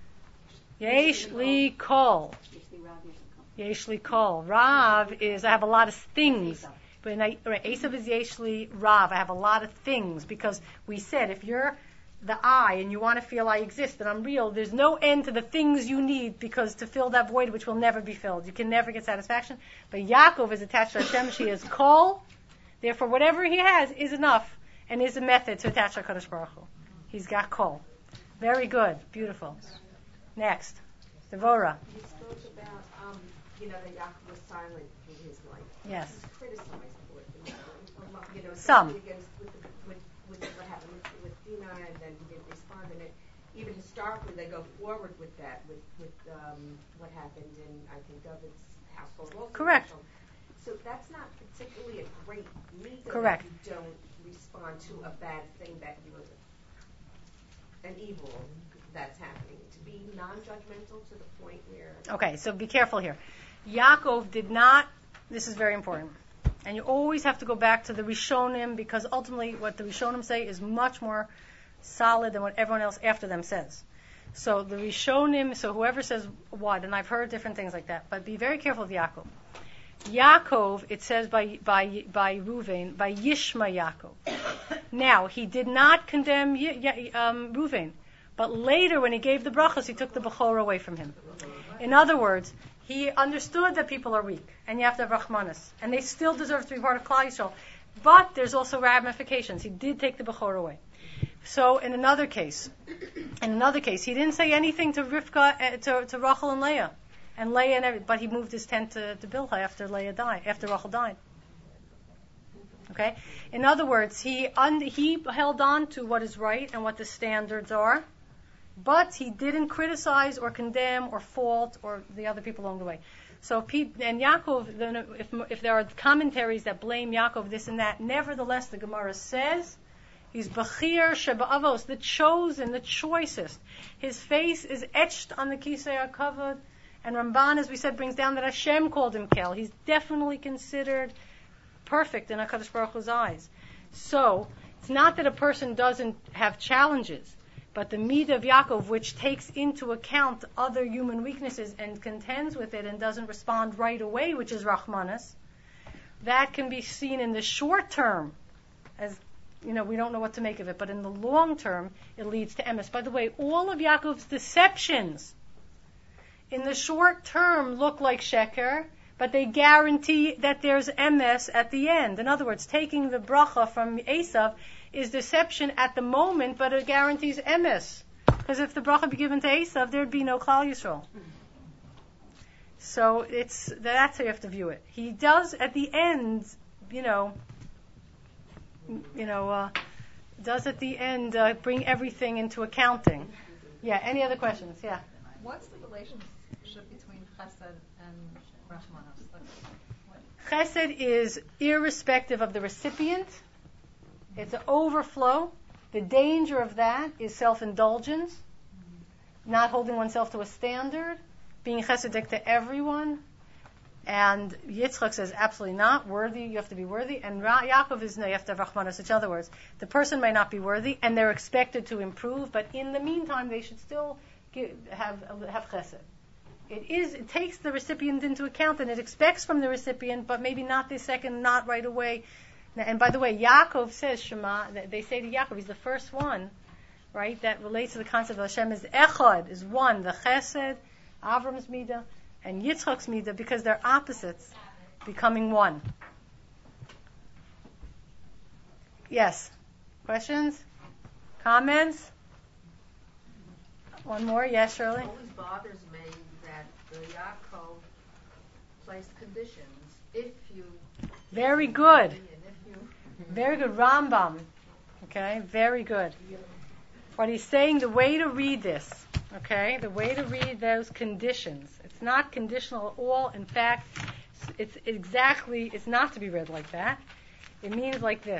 Yesh li Kol. Yesh li Kol. Rav is, I have a lot of things. When I, right, Esav is Yeshli Rav. I have a lot of things, because we said if you're the I and you want to feel I exist and I'm real, there's no end to the things you need, because to fill that void which will never be filled. You can never get satisfaction. But Yaakov is attached to Hashem. She is Kol. Therefore, whatever he has is enough and is a method to attach to HaKadosh Baruch Hu. He's got Kol. Very good. Beautiful. Next. Devorah. You spoke about, um, you know, that Yaakov was silent in his life. Yes. He was criticized for it. You know, Some. Against, with, the, with, with what happened with, with Dina, and then he didn't respond. And it, even historically, they go forward with that, with, with um, what happened in, I think, David's household also. Correct. So that's not particularly a great reason Correct. that you don't respond to a bad thing that you're, an evil that's happening. To be non-judgmental to the point where... Okay, so be careful here. Yaakov did not, this is very important, and you always have to go back to the Rishonim, because ultimately what the Rishonim say is much more solid than what everyone else after them says. So the Rishonim, so whoever says what, and I've heard different things like that, but be very careful of Yaakov. Yaakov, it says by by by Ruvain, by Yishma Yaakov. Now, he did not condemn y- um, Ruvain, but later when he gave the brachos, he took the Bechor away from him. In other words, he understood that people are weak, and you have to have Rachmanis, and they still deserve to be part of Klal Yisrael. But there's also ramifications. He did take the Bechor away. So in another case, in another case, he didn't say anything to Rivka, uh, to, to Rachel and Leah, and Leah and every, but he moved his tent to, to Bilhah after Leah died, after Rachel died. Okay. In other words, he un, he held on to what is right and what the standards are, but he didn't criticize or condemn or fault or the other people along the way. So, and Yaakov, if, if there are commentaries that blame Yaakov this and that, nevertheless, the Gemara says he's Bechir Sheba'avos, the chosen, the choicest. His face is etched on the Kisei HaKavod, and Ramban, as we said, brings down that Hashem called him Kel. He's definitely considered perfect in HaKadosh Baruch Hu's eyes. So, it's not that a person doesn't have challenges, but the Midah of Yaakov, which takes into account other human weaknesses and contends with it and doesn't respond right away, which is Rachmanis, that can be seen in the short term as, you know, we don't know what to make of it, but in the long term, it leads to emes. By the way, all of Yaakov's deceptions in the short term look like sheker, but they guarantee that there's emes at the end. In other words, taking the bracha from Esav is deception at the moment, but it guarantees emes. Because if the bracha be given to Esav, there'd be no Klal Yisrael. So it's that's how you have to view it. He does at the end, you know, you know, uh, does at the end uh, bring everything into accounting. Yeah. Any other questions? Yeah. What's the relationship between Chesed and Rachmanos? Like, what? Chesed is irrespective of the recipient. It's an overflow. The danger of that is self-indulgence, not holding oneself to a standard, being chesedic to everyone. And Yitzchak says, absolutely not. Worthy, you have to be worthy. And Ra- Yaakov is, no, you have to have Rachmanos. In other words, the person may not be worthy, and they're expected to improve, but in the meantime, they should still give, have have chesed. It is. It takes the recipient into account, and it expects from the recipient, but maybe not this second, not right away. And by the way, Yaakov says Shema. They say to Yaakov, he's the first one, right? That relates to the concept of Hashem is echad, is one. The Chesed, Avram's midah, and Yitzchak's midah, because they're opposites, becoming one. Yes. Questions? Comments? One more, yes, Shirley? It always bothers me that the Yaakov placed conditions. If you... Very good. And if you... Very good. Rambam. Okay, very good. What he's saying, the way to read this, okay, the way to read those conditions, it's not conditional at all. In fact, it's exactly, it's not to be read like that. It means like this.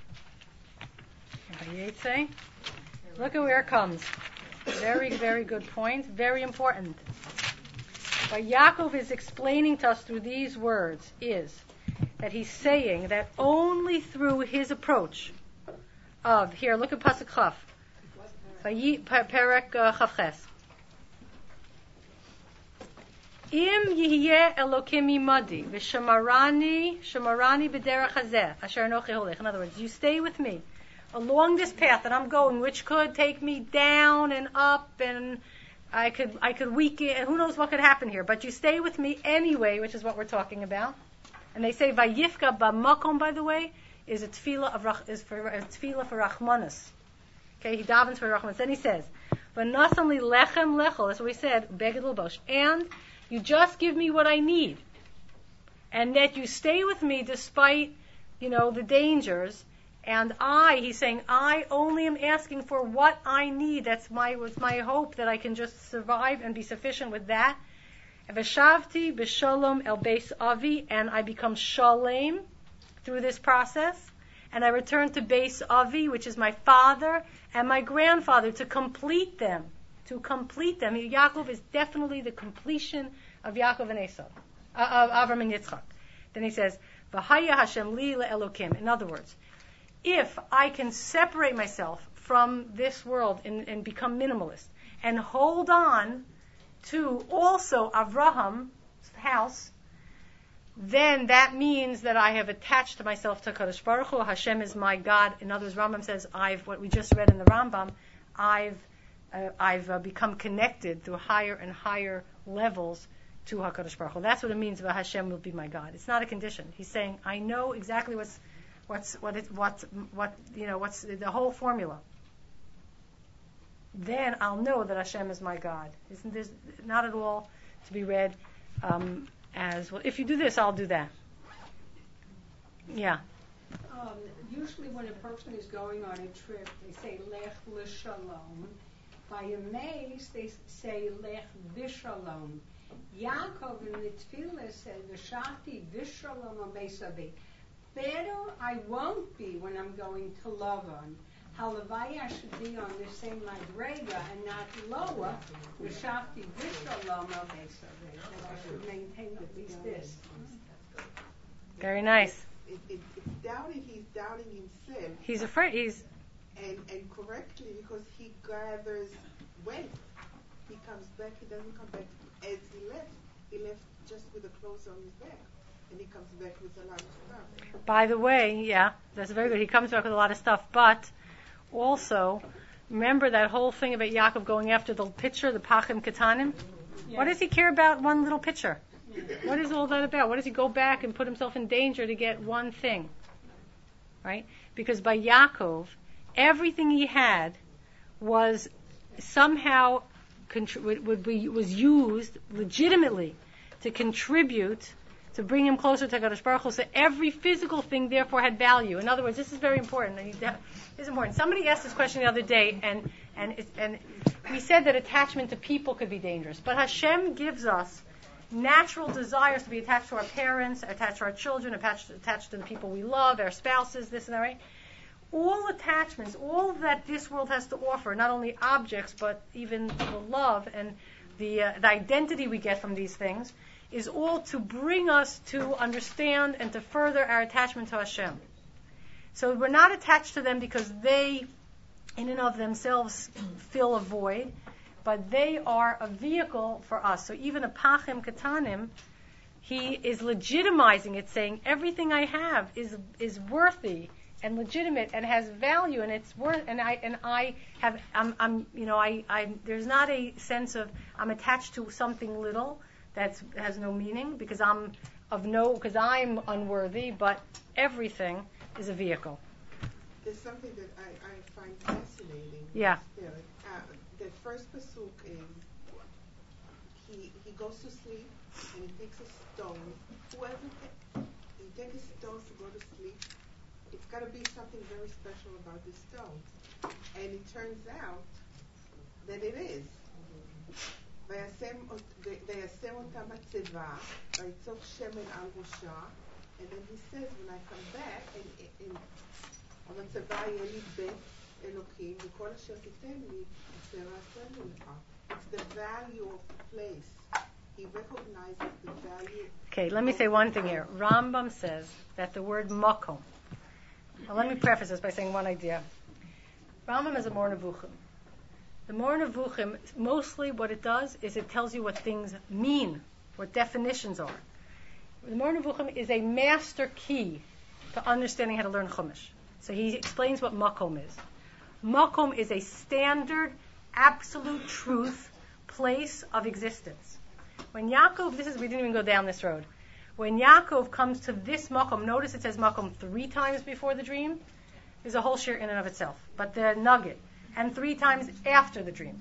Look at where it comes. Very, very good point. Very important. What Yaakov is explaining to us through these words is that he's saying that only through his approach of, here, look at Pasuk Chaf. Perek Chavches. Im yihyeh Elokim imadi v'shamarani shamarani b'derech hazeh asher anochi holech. In other words, you stay with me along this path that I'm going, which could take me down and up, and I could I could weaken, and who knows what could happen here. But you stay with me anyway, which is what we're talking about. And they say vayifka b'makom, by the way, is a tefillah of is for a tefillah for rachmanas. Okay, he davens for rachmanas. Then he says, v'nasan li lechem lechol. That's what we said, beged l'bosh. And you just give me what I need, and that you stay with me despite, you know, the dangers. And I, he's saying, I only am asking for what I need. That's my, was my hope that I can just survive and be sufficient with that. V'shavti b'shalom el beis avi, and I become shalem through this process. And I return to beis avi, which is my father and my grandfather, to complete them. To complete them. Yaakov is definitely the completion of Yaakov and Esau, uh, of Avram and Yitzchak. Then he says, V'haya Hashem li le'elokim. In other words, if I can separate myself from this world and, and become minimalist and hold on to also Avraham's house, then that means that I have attached myself to Kadosh Baruch Hu. Hashem is my God. In other words, Rambam says, I've, what we just read in the Rambam, I've uh, I've uh, become connected through higher and higher levels to HaKadosh Baruch Hu. That's what it means that Hashem will be my God. It's not a condition. He's saying, I know exactly what's What's what it what what you know what's the whole formula. Then I'll know that Hashem is my God. Isn't this not at all to be read um, as well? If you do this, I'll do that. Yeah. Um, usually, when a person is going on a trip, they say Lech l'Shalom. By a maze, they say Lech v'Shalom. Yaakov in the Tefillah said V'shati v'Shalom amesavi. Better I won't be when I'm going to Lavan. Halavai, I should be on the same Madrega and not lower. V'shafti v'shalom al-Besaveh. That I should maintain at least this. Very nice. It, it, it's doubting, he's doubting himself. He's afraid, he's... And, and correctly, because he gathers wealth. He comes back, he doesn't come back as he left. He left just with the clothes on his back. And he comes back with a lot of stuff. By the way, yeah, that's very good. He comes back with a lot of stuff, but also, remember that whole thing about Yaakov going after the pitcher, the Pachim Ketanim? Yes. What does he care about one little pitcher? What is all that about? What does he go back and put himself in danger to get one thing? Right? Because by Yaakov, everything he had was somehow contri- would be, was used legitimately to contribute to bring him closer to HaKadosh Baruch Hu. So every physical thing, therefore, had value. In other words, this is very important. It's important. Somebody asked this question the other day, and and it, and we said that attachment to people could be dangerous. But Hashem gives us natural desires to be attached to our parents, attached to our children, attached, attached to the people we love, our spouses, this and that, right? All attachments, all that this world has to offer, not only objects, but even the love and the, uh, the identity we get from these things, is all to bring us to understand and to further our attachment to Hashem. So we're not attached to them because they, in and of themselves, fill a void, but they are a vehicle for us. So even a Pachim Ketanim, he is legitimizing it, saying everything I have is is worthy and legitimate and has value, and it's worth. And I and I have, I'm, I'm you know, I, I there's not a sense of I'm attached to something little that has no meaning because I'm of no, because I'm unworthy, but everything is a vehicle. There's something that I, I find fascinating. Yeah. You know, uh, that first pasuk is he he goes to sleep and he takes a stone. Whoever ta- he takes a stone to go to sleep, it's got to be something very special about this stone. And it turns out that it is. וישם אותה מצבה, ויצוק שמן על ראשה, and then he says, when I come back, and, and, המצבה יהיה לי בית אלוקים, וכל אשר תיתן לי, אשר אעשה לך. It's the value of the place. He recognizes the value. Okay, let me say one thing here. Rambam says that the word makom. Now let me preface this by saying one idea. Rambam is a Moreh Nevuchim. The Moreh Nevuchim, mostly what it does is it tells you what things mean, what definitions are. The Moreh Nevuchim is a master key to understanding how to learn Chumash. So he explains what makom is. Makom is a standard, absolute truth, place of existence. When Yaakov, this is, we didn't even go down this road. When Yaakov comes to this makom, notice it says makom three times before the dream. There's a whole shir in and of itself. But the nugget, and three times after the dream.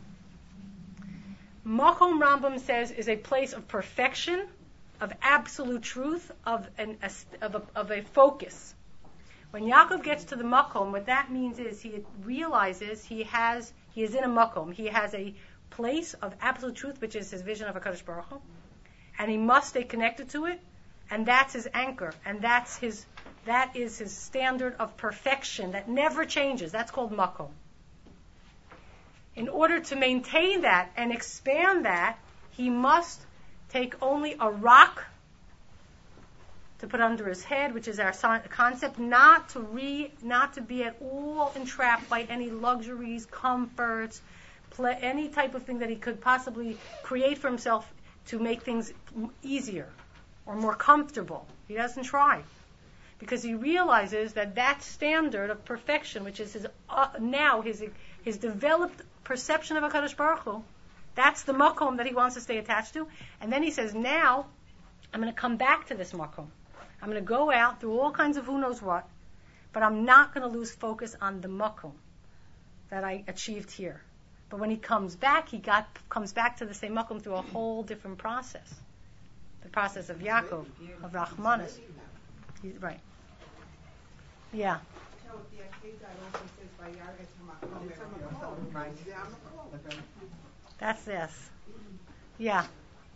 Makom, Rambam says, is a place of perfection, of absolute truth, of, an, a, of, a, of a focus. When Yaakov gets to the makom, what that means is he realizes he has, he is in a makom. He has a place of absolute truth, which is his vision of HaKadosh Baruch Hu, and he must stay connected to it, and that's his anchor, and that's his, that is his standard of perfection that never changes. That's called makom. In order to maintain that and expand that, he must take only a rock to put under his head, which is our concept, not to re, not to be at all entrapped by any luxuries, comforts, play, any type of thing that he could possibly create for himself to make things easier or more comfortable. He doesn't try, because he realizes that that standard of perfection, which is his uh, now his his developed perception of HaKadosh Baruch Hu, that's the makom that he wants to stay attached to. And then he says, now I'm going to come back to this makom. I'm going to go out through all kinds of who knows what, but I'm not going to lose focus on the makom that I achieved here. But when he comes back, he got comes back to the same makom through a whole different process. The process of Yaakov, of Rachmanis. He's right. Yeah. That's this. Yeah.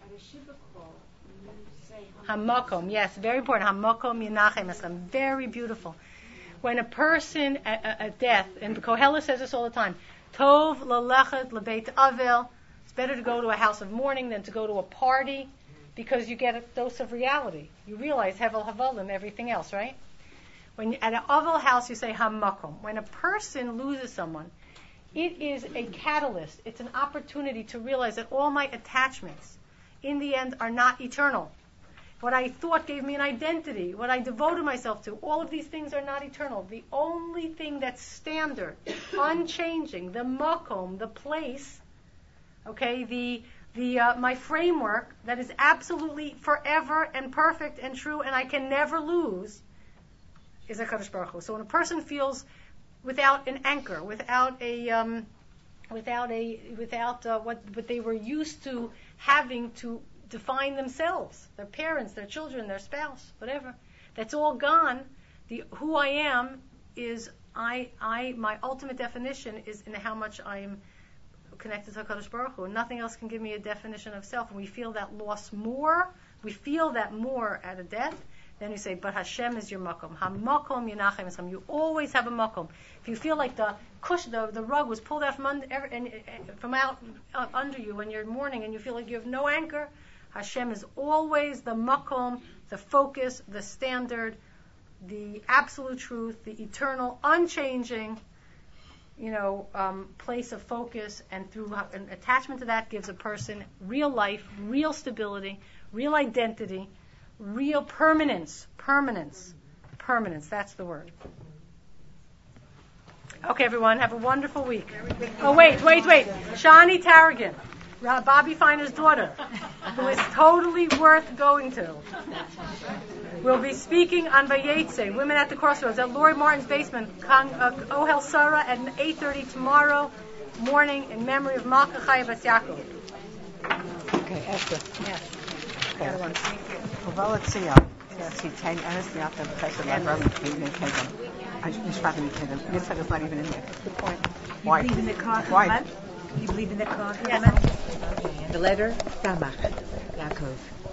Hamakom, yes, very important. Hamakom Yenachem Eschem, very beautiful. When a person at, at death, and Koheles says this all the time, Tov lalechet lebeit avel. It's better to go to a house of mourning than to go to a party, because you get a dose of reality. You realize hevel havalim, everything else, right? When you, at an avel house, you say hamakom. When a person loses someone, it is a catalyst. It's an opportunity to realize that all my attachments, in the end, are not eternal. What I thought gave me an identity, what I devoted myself to, all of these things are not eternal. The only thing that's standard, unchanging, the makom, the place, okay, the the uh, my framework that is absolutely forever and perfect and true, and I can never lose, is HaKadosh Baruch Hu. So when a person feels without an anchor, without a um, without a without uh, what what they were used to having to define themselves, their parents, their children, their spouse, whatever, that's all gone. The who I am is I I my ultimate definition is in how much I am connected to HaKadosh Baruch Hu. Nothing else can give me a definition of self. And we feel that loss more, we feel that more at a death. Then we say, but Hashem is your makom. Ha-makom yenachem eschem. You always have a makom. If you feel like the kush, the, the rug was pulled out from under, and, from out uh, under you when you're mourning, and you feel like you have no anchor, Hashem is always the makom, the focus, the standard, the absolute truth, the eternal, unchanging, you know, um, place of focus, and through an attachment to that gives a person real life, real stability, real identity, real permanence, permanence, permanence. That's the word. Okay, everyone, have a wonderful week. Oh, wait, wait, wait. Shani Tarragon, Bobby Finer's daughter, who is totally worth going to. We'll be speaking on Vayetze, Women at the Crossroads, at Lori Martin's basement, Con- uh, Ohel Sarah, at eight thirty tomorrow. mourning in memory of Malka Chaya Bas Yaakov. Okay, Esther. Yes. Okay. Thank you. Well, let's see. Sie zehn Eines nach dem Fest der Ram in the Kingdom. I just not in the Kingdom. This is not even in there. Good point. Why? You believe in the Koch Why? You believe in the Koch Yes. The letter Samach, Yaakov.